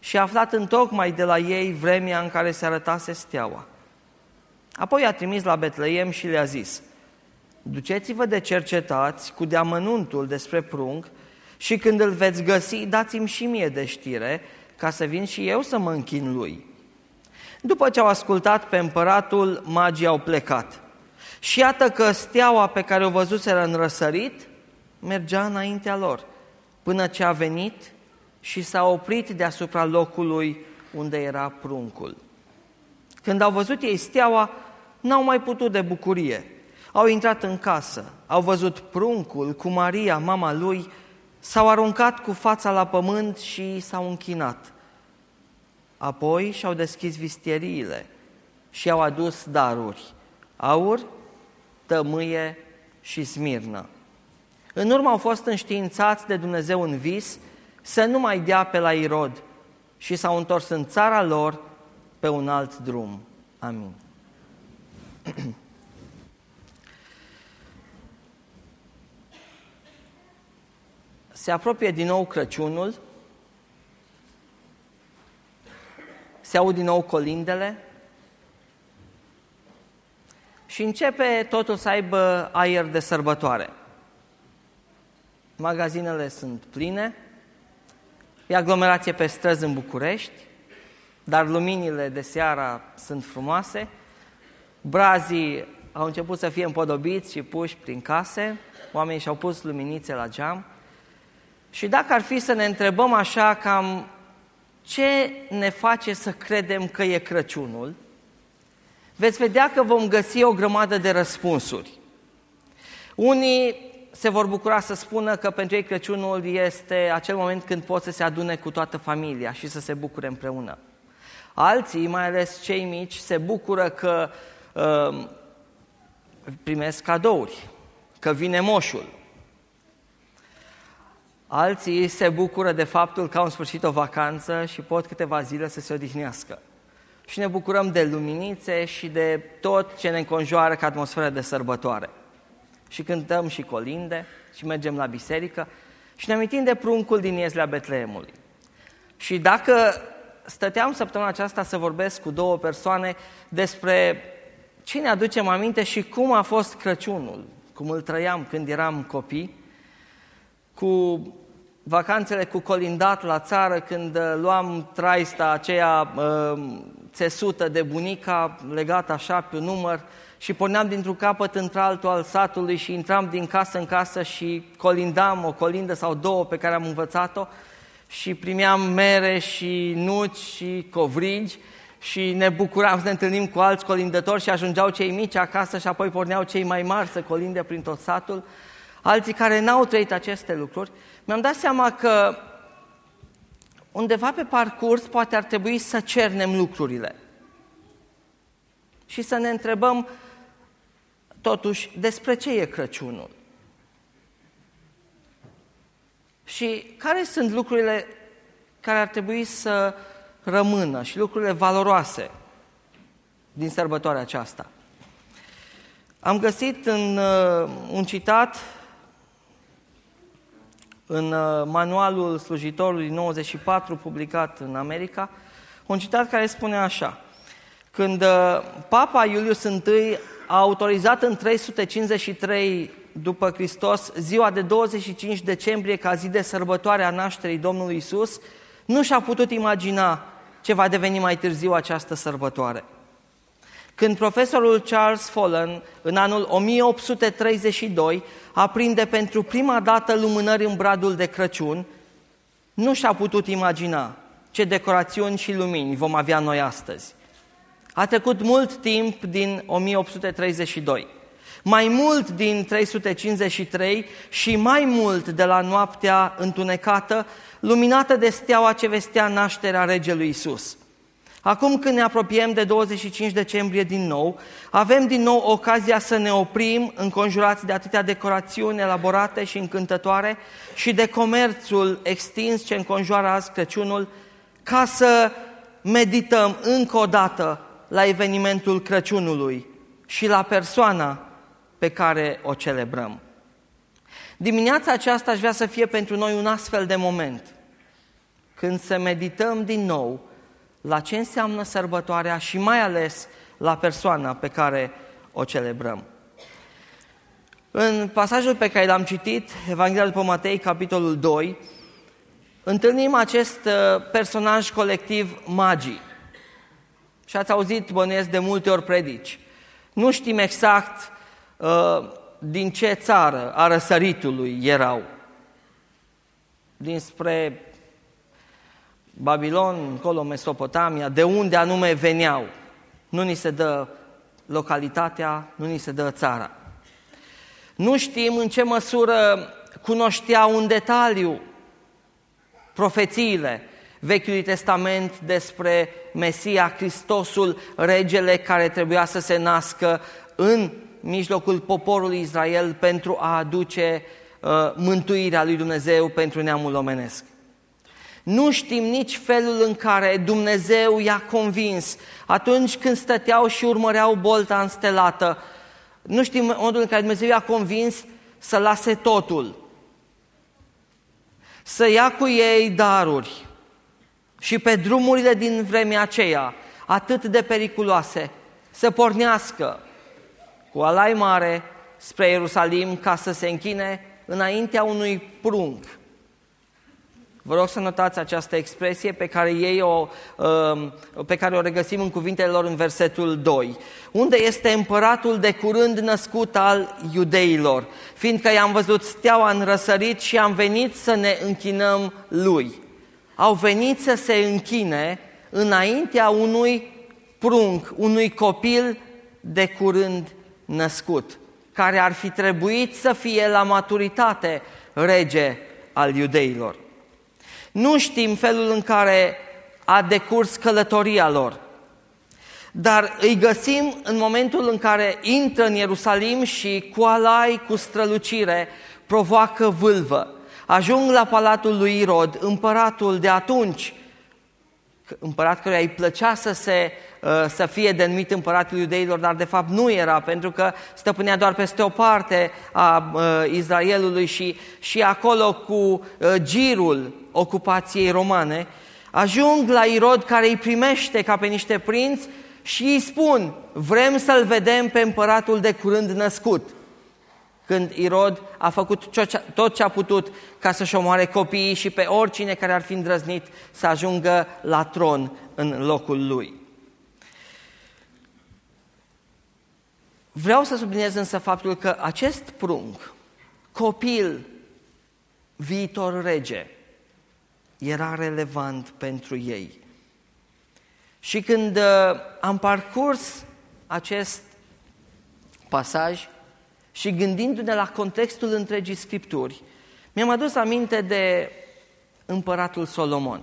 și a aflat întocmai de la ei vremea în care se arătase steaua. Apoi a trimis la Betleem și le-a zis: duceți-vă de cercetați cu deamănuntul despre prunc și când îl veți găsi, dați-mi și mie de știre, ca să vin și eu să mă închin lui. După ce au ascultat pe împăratul, magii au plecat. Și iată că steaua pe care o văzuseră în răsărit mergea înaintea lor, până ce a venit și s-a oprit deasupra locului unde era pruncul. Când au văzut ei steaua, n-au mai putut de bucurie. Au intrat în casă, au văzut pruncul cu Maria, mama lui, s-au aruncat cu fața la pământ și s-au închinat. Apoi și-au deschis vistieriile și au adus daruri: aur, tămâie și smirnă. În urmă au fost înștiințați de Dumnezeu în vis să nu mai dea pe la Irod și s-au întors în țara lor pe un alt drum. Amin. Se apropie din nou Crăciunul, se aud din nou colindele și începe totul să aibă aer de sărbătoare. Magazinele sunt pline, e aglomerație pe străzi în București, dar luminile de seara sunt frumoase, brazii au început să fie împodobiți și puși prin case, oamenii și-au pus luminițe la geam. Și dacă ar fi să ne întrebăm așa cam ce ne face să credem că e Crăciunul, veți vedea că vom găsi o grămadă de răspunsuri. Unii se vor bucura să spună că pentru ei Crăciunul este acel moment când pot să se adune cu toată familia și să se bucure împreună. Alții, mai ales cei mici, se bucură că primesc cadouri, că vine moșul. Alții se bucură de faptul că au în sfârșit o vacanță și pot câteva zile să se odihnească. Și ne bucurăm de luminițe și de tot ce ne înconjoară ca atmosferă de sărbătoare. Și cântăm și colinde și mergem la biserică și ne amintim de pruncul din ieslea Betleemului. Și dacă stăteam săptămâna aceasta să vorbesc cu două persoane despre ce ne aducem aminte și cum a fost Crăciunul, cum îl trăiam când eram copii, cu vacanțele cu colindat la țară, când luam traista aceea țesută de bunica, legată așa pe un număr, și porneam dintr-un capăt într-altul al satului și intram din casă în casă și colindam o colindă sau două pe care am învățat-o și primeam mere și nuci și covrigi și ne bucuram să ne întâlnim cu alți colindători și ajungeau cei mici acasă și apoi porneau cei mai mari să colinde prin tot satul. Alții care n-au trăit aceste lucruri, mi-am dat seama că undeva pe parcurs poate ar trebui să cernem lucrurile și să ne întrebăm totuși despre ce e Crăciunul și care sunt lucrurile care ar trebui să rămână și lucrurile valoroase din sărbătoarea aceasta. Am găsit în un citat în manualul slujitorului 94, publicat în America, un citat care spune așa: când Papa Iulius I a autorizat în 353 după Hristos ziua de 25 decembrie ca zi de sărbătoare a nașterii Domnului Isus, nu și-a putut imagina ce va deveni mai târziu această sărbătoare. Când profesorul Charles Follen, în anul 1832, aprinde pentru prima dată lumânări în bradul de Crăciun, nu și-a putut imagina ce decorațiuni și lumini vom avea noi astăzi. A trecut mult timp din 1832, mai mult din 353 și mai mult de la noaptea întunecată, luminată de steaua ce vestea nașterea regelui Isus. Acum când ne apropiem de 25 decembrie din nou, avem din nou ocazia să ne oprim înconjurați de atâtea decorațiuni elaborate și încântătoare și de comerțul extins ce înconjoară azi Crăciunul, ca să medităm încă o dată la evenimentul Crăciunului și la persoana pe care o celebrăm. Dimineața aceasta aș vrea să fie pentru noi un astfel de moment, când să medităm din nou la ce înseamnă sărbătoarea și mai ales la persoana pe care o celebrăm. În pasajul pe care l-am citit, Evanghelia după Matei, capitolul 2, întâlnim acest personaj colectiv, magii. Și ați auzit, bănuiesc, de multe ori predici. Nu știm exact din ce țară a răsăritului erau. Dinspre Babilon, încolo Mesopotamia, de unde anume veneau. Nu ni se dă localitatea, nu ni se dă țara. Nu știm în ce măsură cunoșteau în detaliu profețiile Vechiului Testament despre Mesia, Hristosul, regele care trebuia să se nască în mijlocul poporului Israel pentru a aduce mântuirea lui Dumnezeu pentru neamul omenesc. Nu știm nici felul în care Dumnezeu i-a convins atunci când stăteau și urmăreau bolta înstelată. Nu știm modul în care Dumnezeu i-a convins să lase totul, să ia cu ei daruri și pe drumurile din vremea aceea, atât de periculoase, să pornească cu alai mare spre Ierusalim ca să se închine înaintea unui prunc. Vă rog să notați această expresie pe care o regăsim în cuvintele lor în versetul 2. Unde este împăratul de curând născut al iudeilor, fiindcă i-am văzut steaua în răsărit și am venit să ne închinăm lui. Au venit să se închine înaintea unui prunc, unui copil de curând născut, care ar fi trebuit să fie la maturitate rege al iudeilor. Nu știm felul în care a decurs călătoria lor, dar îi găsim în momentul în care intră în Ierusalim și cu alai, cu strălucire, provoacă vâlvă. Ajung la palatul lui Irod, împăratul de atunci, împărat căruia îi plăcea să fie denumit împăratul iudeilor, dar de fapt nu era, pentru că stăpânea doar peste o parte a Israelului și acolo cu girul ocupației romane. Ajung la Irod, care îi primește ca pe niște prinți și îi spun: vrem să-l vedem pe împăratul de curând născut. Când Irod a făcut tot ce a putut ca să-și omoare copiii și pe oricine care ar fi îndrăznit să ajungă la tron în locul lui. Vreau să subliniez însă faptul că acest prunc, copil, viitor rege, era relevant pentru ei. Și când am parcurs acest pasaj și gândindu-ne la contextul întregii Scripturi, mi-am adus aminte de împăratul Solomon.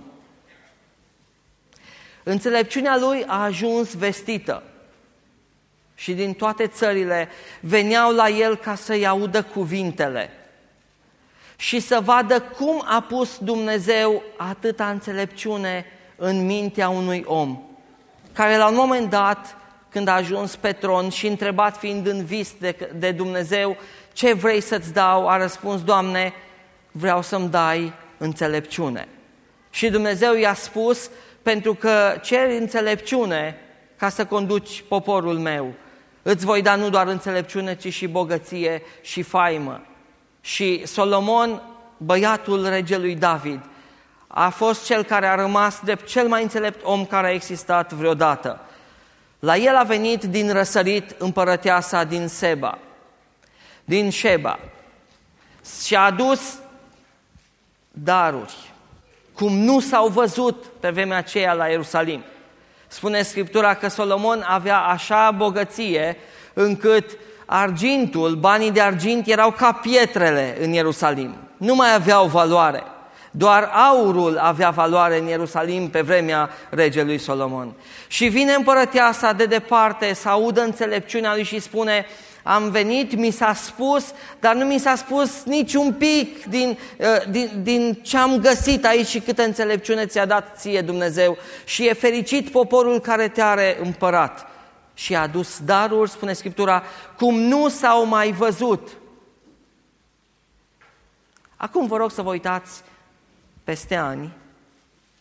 Înțelepciunea lui a ajuns vestită și din toate țările veneau la el ca să-i audă cuvintele și să vadă cum a pus Dumnezeu atâta înțelepciune în mintea unui om, care la un moment dat, când a ajuns pe tron și întrebat fiind în vis de Dumnezeu: ce vrei să-ți dau? A răspuns: Doamne, vreau să-mi dai înțelepciune. Și Dumnezeu i-a spus: pentru că ceri înțelepciune ca să conduci poporul meu, îți voi da nu doar înțelepciune, ci și bogăție și faimă. Și Solomon, băiatul regelui David, a fost cel care a rămas drept cel mai înțelept om care a existat vreodată. La el a venit din răsărit împărăteasa din Șeba și a adus daruri, cum nu s-au văzut pe vremea aceea la Ierusalim. Spune Scriptura că Solomon avea așa bogăție încât argintul, banii de argint erau ca pietrele în Ierusalim. Nu mai aveau valoare. Doar aurul avea valoare în Ierusalim pe vremea regelui Solomon. Și vine împărăteasa de departe să audă înțelepciunea lui și spune: am venit, mi s-a spus, dar nu mi s-a spus nici un pic din ce am găsit aici și câtă înțelepciune ți-a dat ție Dumnezeu. Și e fericit poporul care te are împărat. Și a adus daruri, spune Scriptura, cum nu s-au mai văzut. Acum vă rog să vă uitați peste ani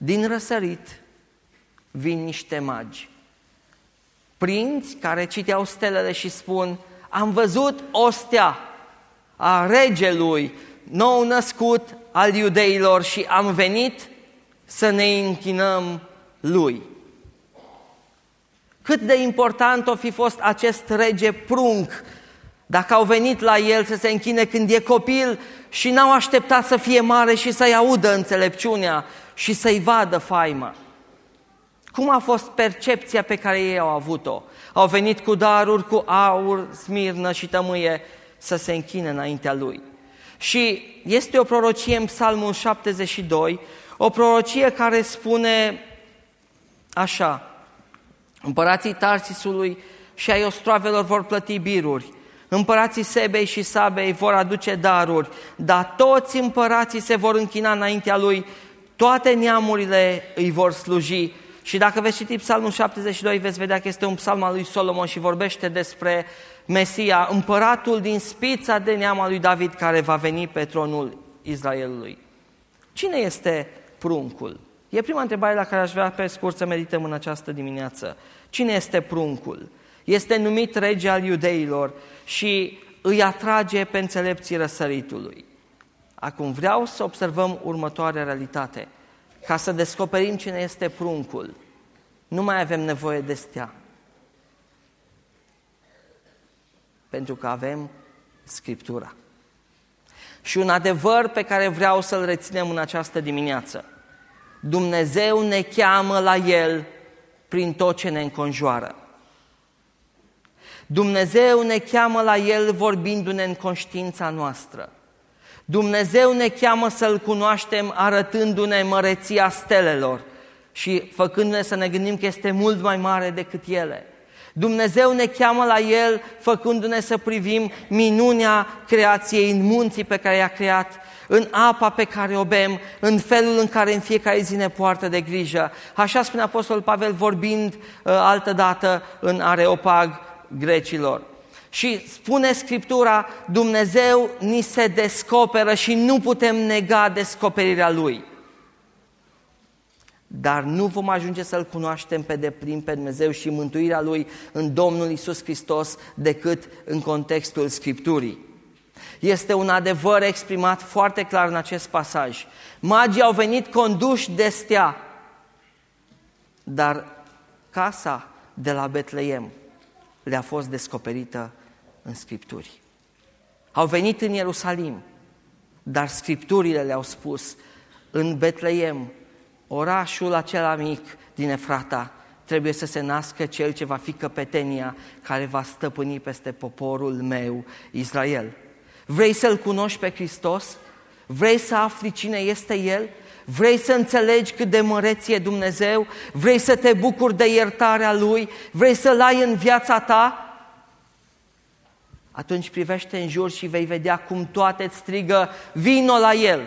din răsărit vin niște magi. Prinți care citeau stelele și spun: am văzut ostea a regelui nou născut al iudeilor și am venit să ne închinăm lui. Cât de important o fi fost acest rege prunc dacă au venit la el să se închine când e copil și n-au așteptat să fie mare și să-i audă înțelepciunea și să-i vadă faima. Cum a fost percepția pe care ei au avut-o? Au venit cu daruri, cu aur, smirnă și tămâie să se închine înaintea lui. Și este o prorocie în Psalmul 72, o prorocie care spune așa: împărații Tarsisului și ai ostroavelor vor plăti biruri, împărații Sebei și Sabei vor aduce daruri, dar toți împărații se vor închina înaintea lui, toate neamurile îi vor sluji. Și dacă veți citi Psalmul 72, veți vedea că este un psalm al lui Solomon și vorbește despre Mesia, împăratul din spița de neam al lui David, care va veni pe tronul Israelului. Cine este pruncul? E prima întrebare la care aș vrea pe scurt să medităm în această dimineață. Cine este pruncul? Este numit rege al iudeilor și îi atrage pe înțelepții răsăritului. Acum vreau să observăm următoarea realitate. Ca să descoperim cine este pruncul, nu mai avem nevoie de stea. Pentru că avem Scriptura. Și un adevăr pe care vreau să-l reținem în această dimineață: Dumnezeu ne cheamă la El prin tot ce ne înconjoară. Dumnezeu ne cheamă la El vorbindu-ne în conștiința noastră. Dumnezeu ne cheamă să-L cunoaștem arătându-ne măreția stelelor și făcându-ne să ne gândim că este mult mai mare decât ele. Dumnezeu ne cheamă la El făcându-ne să privim minunea creației în munții pe care i-a creat, în apa pe care o bem, în felul în care în fiecare zi ne poartă de grijă. Așa spune Apostolul Pavel vorbind altădată în Areopag grecilor. Și spune Scriptura, Dumnezeu ni se descoperă și nu putem nega descoperirea Lui. Dar nu vom ajunge să-L cunoaștem pe deplin pe Dumnezeu și mântuirea Lui în Domnul Iisus Hristos decât în contextul Scripturii. Este un adevăr exprimat foarte clar în acest pasaj. Magii au venit conduși de stea, dar casa de la Betleem le-a fost descoperită în Scripturi. Au venit în Ierusalim, dar Scripturile le-au spus: în Betleem, orașul acela mic din Efrata, trebuie să se nască cel ce va fi căpetenia care va stăpâni peste poporul meu, Israel. Vrei să-L cunoști pe Hristos? Vrei să afli cine este El? Vrei să înțelegi cât de măreț e Dumnezeu? Vrei să te bucuri de iertarea Lui? Vrei să-L ai în viața ta? Atunci privește în jur și vei vedea cum toate îți strigă: vino la El!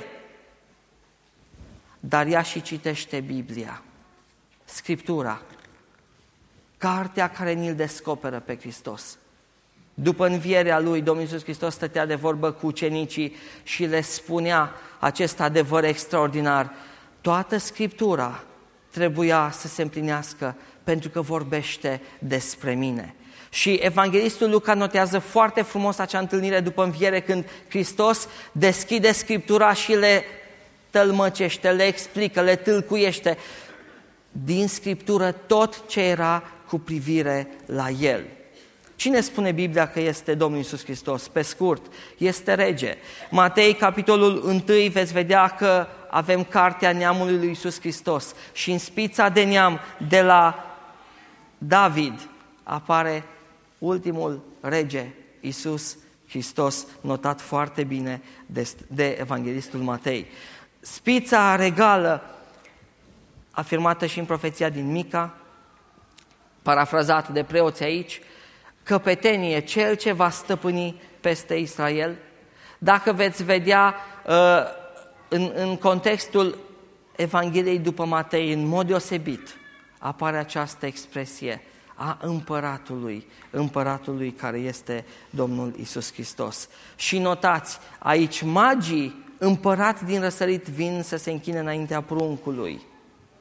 Dar ia și citește Biblia, Scriptura, cartea care ni-L descoperă pe Hristos. După învierea Lui, Domnul Iisus Hristos stătea de vorbă cu ucenicii și le spunea acest adevăr extraordinar: toată Scriptura trebuia să se împlinească pentru că vorbește despre mine. Și evanghelistul Luca notează foarte frumos acea întâlnire după înviere, când Hristos deschide Scriptura și le tălmăcește, le explică, le tâlcuiește din Scriptură tot ce era cu privire la El. Cine spune Biblia că este Domnul Iisus Hristos? Pe scurt, este rege. Matei, capitolul 1, veți vedea că avem cartea neamului lui Iisus Hristos și în spița de neam de la David apare ultimul rege, Iisus Hristos, notat foarte bine de evanghelistul Matei. Spița regală, afirmată și în profeția din Mica, parafrazată de preoți aici, căpetenie, cel ce va stăpâni peste Israel. Dacă veți vedea în contextul Evangheliei după Matei, în mod deosebit, apare această expresie a împăratului care este Domnul Iisus Hristos. Și notați, aici magii împărați din răsărit vin să se închine înaintea pruncului.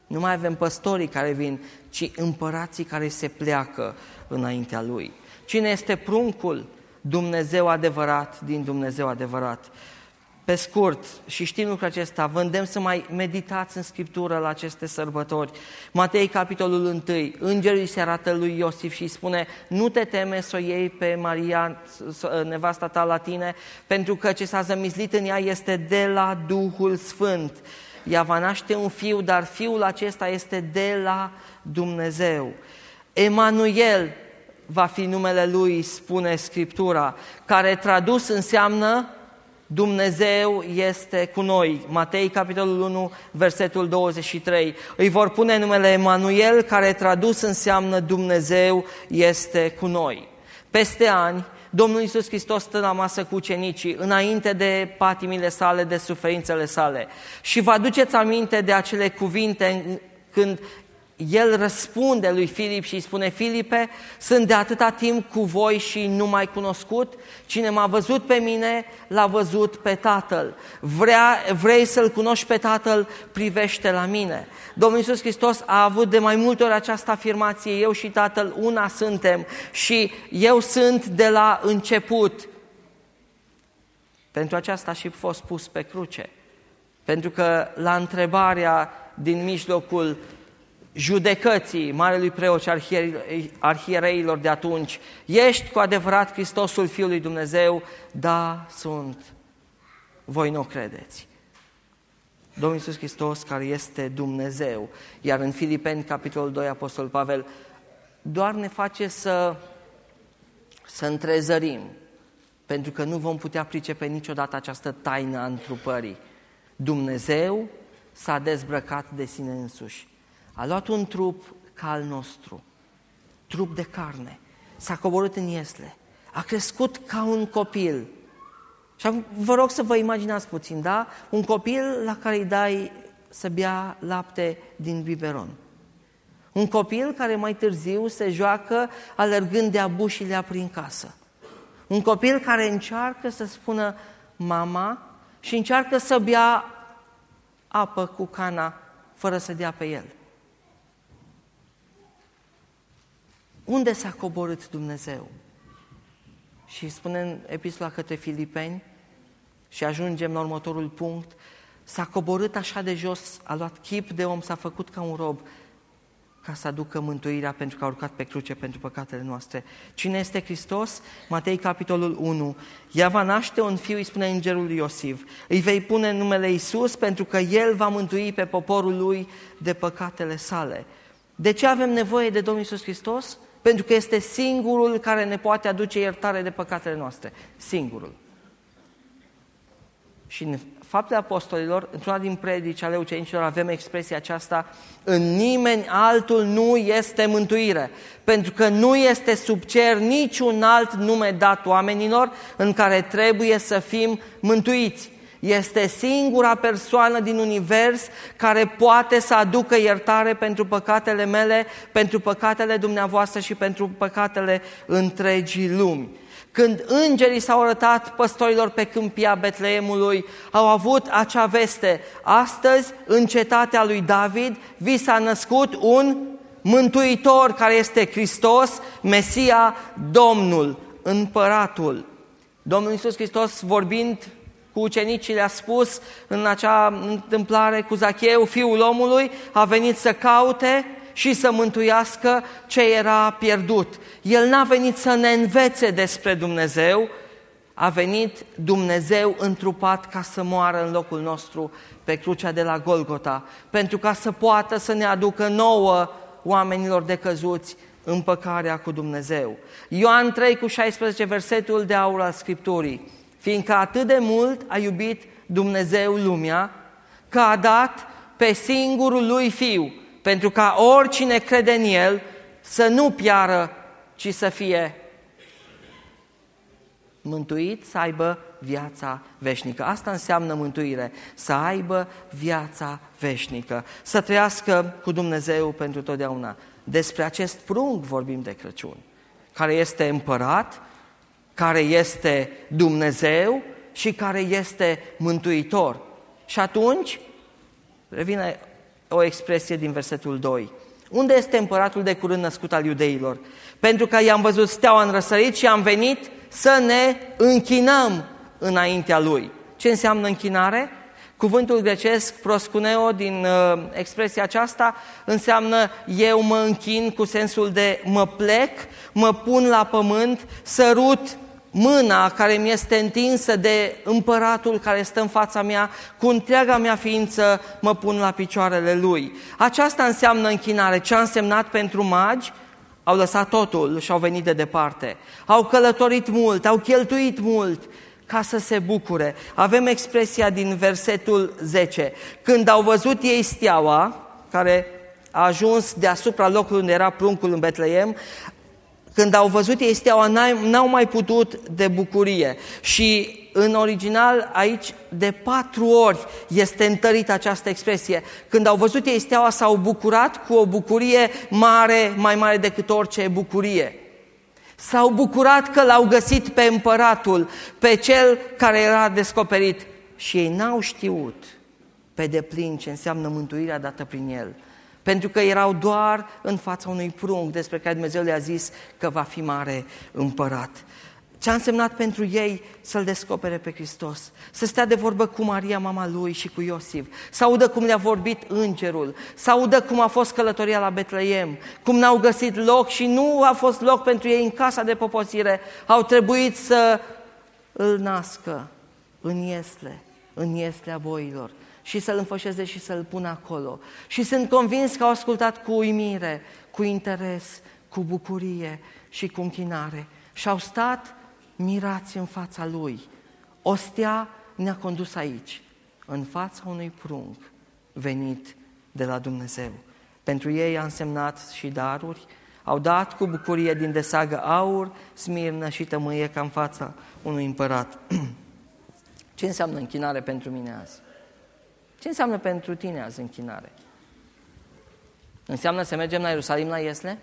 Nu mai avem păstorii care vin, ci împărații care se pleacă înaintea Lui. Cine este pruncul? Dumnezeu adevărat din Dumnezeu adevărat. Pe scurt, și știm lucrul acesta, vă îndemn să mai meditați în Scriptură la aceste sărbători. Matei, capitolul 1, îngerul îi se arată lui Iosif și îi spune: nu te teme să o iei pe Maria, nevasta ta, la tine, pentru că ce s-a zămislit în ea este de la Duhul Sfânt. Ea va naște un fiu, dar fiul acesta este de la Dumnezeu. Emanuel va fi numele lui, spune Scriptura, care tradus înseamnă Dumnezeu este cu noi. Matei, capitolul 1, versetul 23. Îi vor pune numele Emanuel, care tradus înseamnă Dumnezeu este cu noi. Peste ani, Domnul Iisus Hristos stă la masă cu ucenicii, înainte de patimile sale, de suferințele sale. Și vă aduceți aminte de acele cuvinte când El răspunde lui Filip și îi spune: Filipe, sunt de atâta timp cu voi și nu m-ai cunoscut? Cine m-a văzut pe mine, l-a văzut pe Tatăl. Vrei să-L cunoști pe Tatăl? Privește la mine. Domnul Iisus Hristos a avut de mai multe ori această afirmație: eu și Tatăl una suntem și eu sunt de la început. Pentru aceasta a și fost pus pe cruce. Pentru că la întrebarea din mijlocul judecății marelui preot și arhiereilor de atunci: ești cu adevărat Hristosul Fiul lui Dumnezeu? Da, sunt. Voi nu credeți. Domnul Iisus Hristos, care este Dumnezeu. Iar în Filipeni, capitolul 2, Apostolul Pavel doar ne face să întrezărim, pentru că nu vom putea pricepe niciodată această taină a întrupării. Dumnezeu s-a dezbrăcat de sine însuși. A luat un trup ca al nostru, trup de carne, s-a coborât în iesle, a crescut ca un copil. Și acum vă rog să vă imaginați puțin, da? Un copil la care îi dai să bea lapte din biberon. Un copil care mai târziu se joacă alergând de-a bușilea prin casă. Un copil care încearcă să spună mama și încearcă să bea apă cu cana fără să dea pe el. Unde s-a coborât Dumnezeu? Și spune în epistola către Filipeni, și ajungem la următorul punct: s-a coborât așa de jos, a luat chip de om, s-a făcut ca un rob, ca să aducă mântuirea, pentru că a urcat pe cruce pentru păcatele noastre. Cine este Hristos? Matei, capitolul 1. Ea va naște un fiu, îi spune îngerul Iosif. Îi vei pune numele Iisus, pentru că El va mântui pe poporul Lui de păcatele sale. De ce avem nevoie de Domnul Iisus Hristos? Pentru că este singurul care ne poate aduce iertare de păcatele noastre. Singurul. Și în Faptele Apostolilor, într-una din predici ale ucenicilor, avem expresia aceasta: în nimeni altul nu este mântuire, pentru că nu este sub cer niciun alt nume dat oamenilor în care trebuie să fim mântuiți. Este singura persoană din univers care poate să aducă iertare pentru păcatele mele, pentru păcatele dumneavoastră și pentru păcatele întregii lumi. Când îngerii s-au arătat păstorilor pe câmpia Betleemului, au avut acea veste: astăzi, în cetatea lui David, vi s-a născut un mântuitor, care este Hristos, Mesia, Domnul, Împăratul. Domnul Iisus Hristos, vorbind cu ucenicii, le-a spus în acea întâmplare cu Zacheu: Fiul omului a venit să caute și să mântuiască ce era pierdut. El n-a venit să ne învețe despre Dumnezeu, a venit Dumnezeu întrupat ca să moară în locul nostru pe crucea de la Golgota, pentru ca să poată să ne aducă nouă, oamenilor decăzuți, împăcarea cu Dumnezeu. Ioan 3,16, versetul de aur al Scripturii: fiindcă atât de mult a iubit Dumnezeu lumea, că a dat pe singurul Lui Fiu, pentru ca oricine crede în El să nu piară, ci să fie mântuit, să aibă viața veșnică. Asta înseamnă mântuire, să aibă viața veșnică, să trăiască cu Dumnezeu pentru totdeauna. Despre acest prunc vorbim de Crăciun, care este împărat, care este Dumnezeu și care este mântuitor. Și atunci revine o expresie din versetul 2. Unde este împăratul de curând născut al iudeilor? Pentru că i-am văzut steaua în răsărit și am venit să ne închinăm înaintea lui. Ce înseamnă închinare? Cuvântul grecesc proskuneo din expresia aceasta înseamnă eu mă închin cu sensul de mă plec, mă pun la pământ, sărut mâna care mi este întinsă de împăratul care stă în fața mea, cu întreaga mea ființă mă pun la picioarele lui. Aceasta înseamnă închinare. Ce a însemnat pentru magi? Au lăsat totul și au venit de departe. Au călătorit mult, au cheltuit mult ca să se bucure. Avem expresia din versetul 10. Când au văzut ei steaua, care a ajuns deasupra locului unde era pruncul în Betleem, când au văzut ei steaua, n-au mai putut de bucurie. Și în original aici de 4 ori este întărită această expresie. Când au văzut ei steaua, s-au bucurat cu o bucurie mare, mai mare decât orice bucurie. S-au bucurat că l-au găsit pe împăratul, pe cel care era descoperit. Și ei n-au știut pe deplin ce înseamnă mântuirea dată prin el. Pentru că erau doar în fața unui prunc despre care Dumnezeu le-a zis că va fi mare împărat. Ce a însemnat pentru ei să-L descopere pe Hristos? Să stea de vorbă cu Maria, mama lui, și cu Iosif, să audă cum le-a vorbit îngerul, să audă cum a fost călătoria la Betleem, cum n-au găsit loc și nu a fost loc pentru ei în casa de poposire. Au trebuit să îl nască în ieslea boilor și să-l înfășeze și să-l pună acolo. Și sunt convins că au ascultat cu uimire, cu interes, cu bucurie și cu închinare. Și au stat mirați în fața lui. O stea ne-a condus aici, în fața unui prunc venit de la Dumnezeu. Pentru ei a însemnat și daruri. Au dat cu bucurie din desagă aur, smirnă și tămâie ca în fața unui împărat. Ce înseamnă închinare pentru mine azi? Ce înseamnă pentru tine azi închinare? Înseamnă să mergem la Ierusalim la Iesle?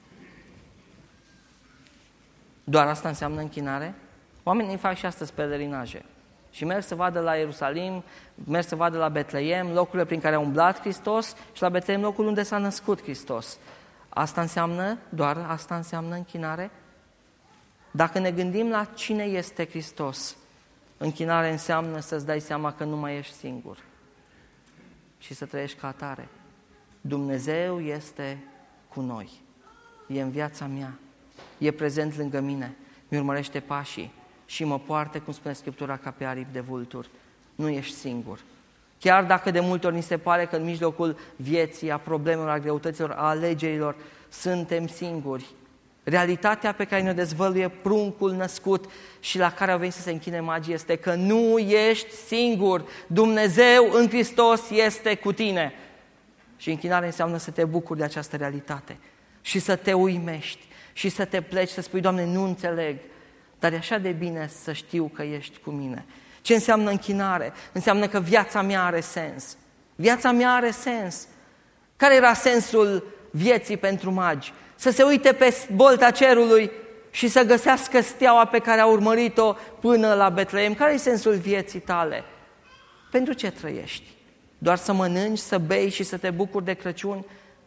Doar asta înseamnă închinare? Oamenii fac și astăzi pelerinaje și merg să vadă la Ierusalim, merg să vadă la Betleem locurile prin care a umblat Hristos și la Betleem locul unde s-a născut Hristos. Asta înseamnă, doar asta înseamnă închinare? Dacă ne gândim la cine este Hristos, închinare înseamnă să-ți dai seama că nu mai ești singur și să trăiești ca atare. Dumnezeu este cu noi, e în viața mea, e prezent lângă mine, mi-urmărește pașii și mă poartă, cum spune Scriptura, ca pe aripi de vulturi. Nu ești singur. Chiar dacă de multe ori ni se pare că în mijlocul vieții, a problemelor, a greutăților, a alegerilor, suntem singuri, realitatea pe care ne-o dezvăluie pruncul născut și la care au venit să se închine magii este că nu ești singur. Dumnezeu în Hristos este cu tine. Și închinare înseamnă să te bucuri de această realitate și să te uimești și să te pleci, să spui, Doamne, nu înțeleg, dar e așa de bine să știu că ești cu mine. Ce înseamnă închinare? Înseamnă că viața mea are sens. Viața mea are sens. Care era sensul vieții pentru magi? Să se uite pe bolta cerului și să găsească steaua pe care a urmărit-o până la Betleem. Care e sensul vieții tale? Pentru ce trăiești? Doar să mănânci, să bei și să te bucuri de Crăciun?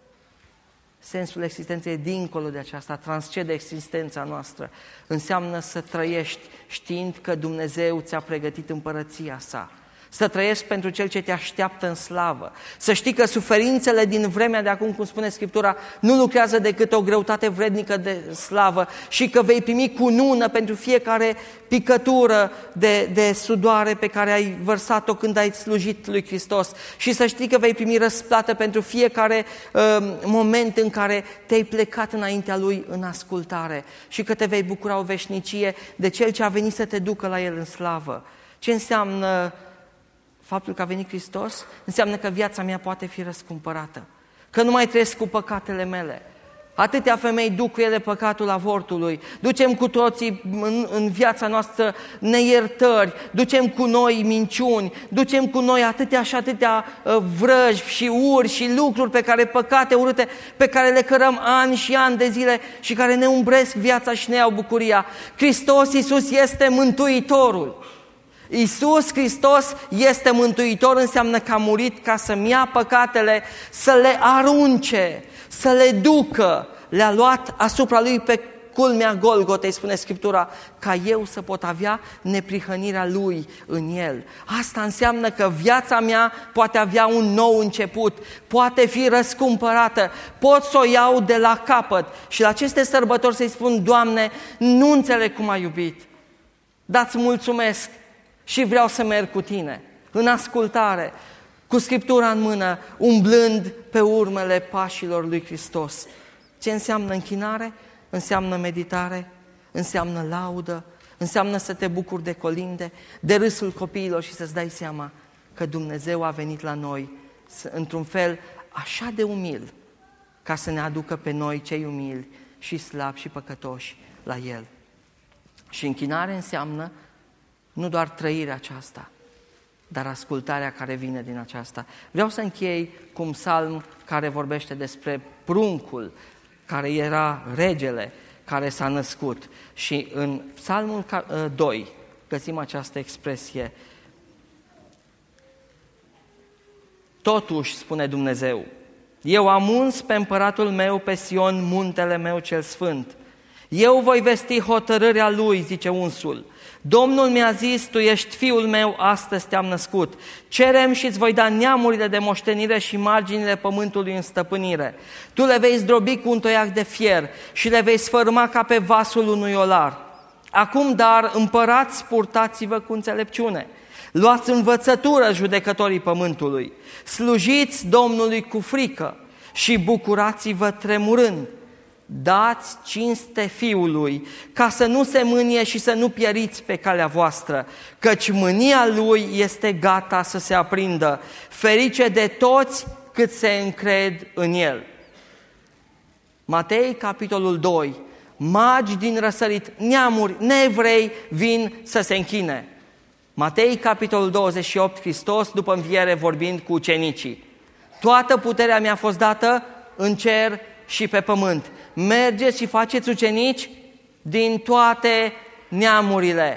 Sensul existenței dincolo de aceasta, transcede existența noastră. Înseamnă să trăiești știind că Dumnezeu ți-a pregătit împărăția sa. Să trăiești pentru Cel ce te așteaptă în slavă. Să știi că suferințele din vremea de acum, cum spune Scriptura, nu lucrează decât o greutate vrednică de slavă și că vei primi cunună pentru fiecare picătură de sudoare pe care ai vărsat-o când ai slujit lui Hristos. Și să știi că vei primi răsplată pentru fiecare moment în care te-ai plecat înaintea Lui în ascultare și că te vei bucura o veșnicie de Cel ce a venit să te ducă la El în slavă. Ce înseamnă faptul că a venit Hristos? Înseamnă că viața mea poate fi răscumpărată, că nu mai trăiesc cu păcatele mele. Atâtea femei duc cu ele păcatul avortului, ducem cu toții în viața noastră neiertări, ducem cu noi minciuni, ducem cu noi atâtea și atâtea vrăjbi și uri și lucruri pe care, păcate urâte, pe care le cărăm ani și ani de zile și care ne umbresc viața și ne iau bucuria. Hristos Iisus este Mântuitorul. Iisus Hristos este mântuitor, înseamnă că a murit ca să-mi ia păcatele, să le arunce, să le ducă. Le-a luat asupra Lui pe culmea Golgotei, spune Scriptura, ca eu să pot avea neprihănirea Lui în El. Asta înseamnă că viața mea poate avea un nou început, poate fi răscumpărată, pot să o iau de la capăt. Și la aceste sărbători să-i spun, Doamne, nu înțeleg cum ai iubit, dar îți mulțumesc și vreau să merg cu Tine, în ascultare, cu Scriptura în mână, umblând pe urmele pașilor lui Hristos. Ce înseamnă închinare? Înseamnă meditare, înseamnă laudă, înseamnă să te bucuri de colinde, de râsul copiilor și să-ți dai seama că Dumnezeu a venit la noi într-un fel așa de umil, ca să ne aducă pe noi cei umili și slabi și păcătoși la El. Și închinare înseamnă nu doar trăirea aceasta, dar ascultarea care vine din aceasta. Vreau să închei cu un psalm care vorbește despre pruncul, care era regele care s-a născut. Și în psalmul 2 găsim această expresie. Totuși, spune Dumnezeu, eu am uns pe împăratul meu pe Sion, muntele meu cel sfânt. Eu voi vesti hotărârea lui, zice unsul. Domnul mi-a zis, tu ești fiul meu, astăzi te-am născut. Cerem și îți voi da neamurile de moștenire și marginile pământului în stăpânire. Tu le vei zdrobi cu un toiac de fier și le vei sfărâma ca pe vasul unui olar. Acum, dar, împărați, purtați-vă cu înțelepciune. Luați învățătură, judecătorii pământului. Slujiți Domnului cu frică și bucurați-vă tremurând. Dați cinste Fiului, ca să nu se mânie și să nu pieriți pe calea voastră, căci mânia Lui este gata să se aprindă. Ferice de toți cât se încred în El. Matei, capitolul 2. Magi din răsărit, neamuri, neevrei vin să se închine. Matei, capitolul 28, Hristos, după înviere, vorbind cu ucenicii. Toată puterea mi-a fost dată în cer și pe pământ. Mergeți și faceți ucenici din toate neamurile.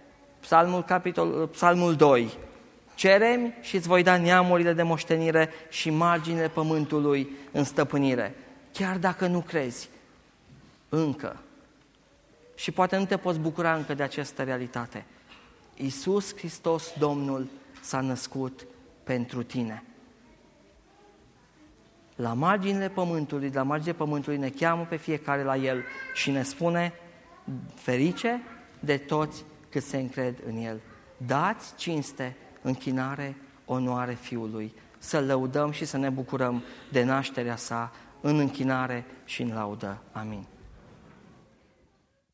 Psalmul 2. Cerem și îți voi da neamurile de moștenire și marginile pământului în stăpânire. Chiar dacă nu crezi încă și poate nu te poți bucura încă de această realitate, Iisus Hristos, Domnul, s-a născut pentru tine. La marginile pământului ne cheamă pe fiecare la El și ne spune, ferice de toți cât se încred în El. Dați cinste, închinare, onoare Fiului, să-L lăudăm și să ne bucurăm de nașterea sa în închinare și în laudă. Amin.